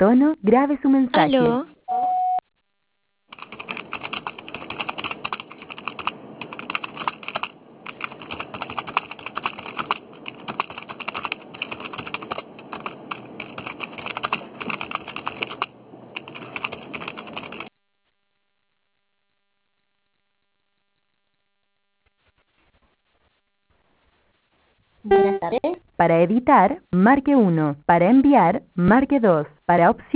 tono, grabe su mensaje. Aló, Buenas tardes. Para editar, marque 1. Para enviar, marque 2. Para opción